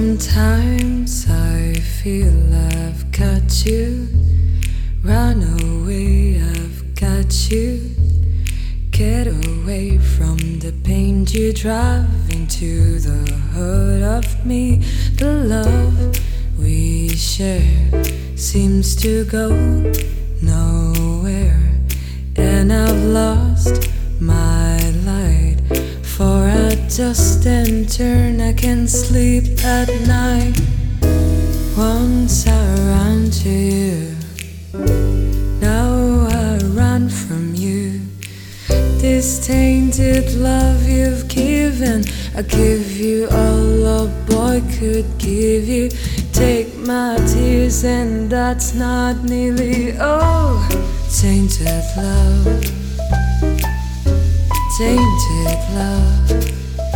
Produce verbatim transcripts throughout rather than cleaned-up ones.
Sometimes I feel I've got you. Run away, I've got you. Get away from the pain you drive into the heart of me. The love we share seems to go nowhere, and I've lost my light. For a dust and turn, I can't sleep at night. Once I ran to you, now I run from you. This tainted love you've given, I give you all a boy could give you. Take my tears and that's not nearly all. Tainted love, tainted love.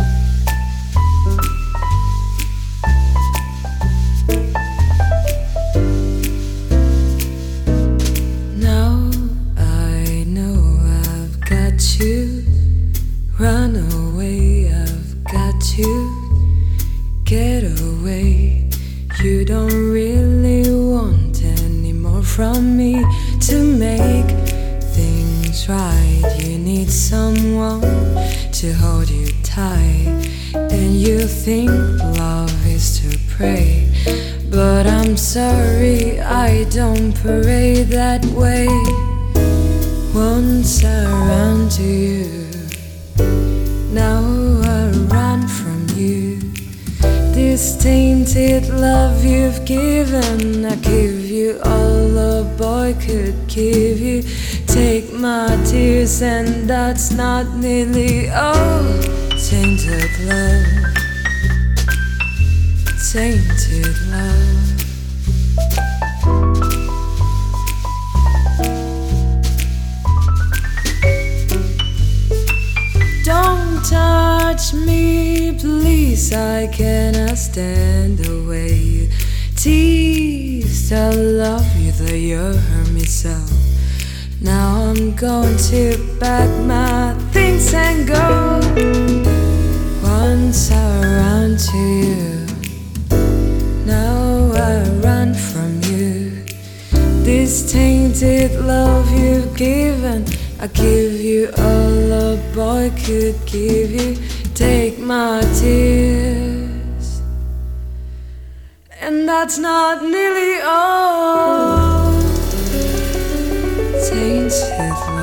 Now I know I've got you. Run away, I've got you. Get away. You don't really want any more from me. To make things right, you need someone to hold you tight. And you think love is to pray, but I'm sorry, I don't pray that way. Once I ran to you, now I run from you. This tainted love you've given, I give you all a boy could give you. Take my tears and that's not nearly all. Tainted love, tainted love. Don't touch me, please, I cannot stand the way you tease. I love you, though you hurt me so. Now I'm going to pack my things and go. Once I ran to you, now I run from you. This tainted love you've given, I give you all a boy could give you. Take my tears, and that's not nearly all. Tainted love.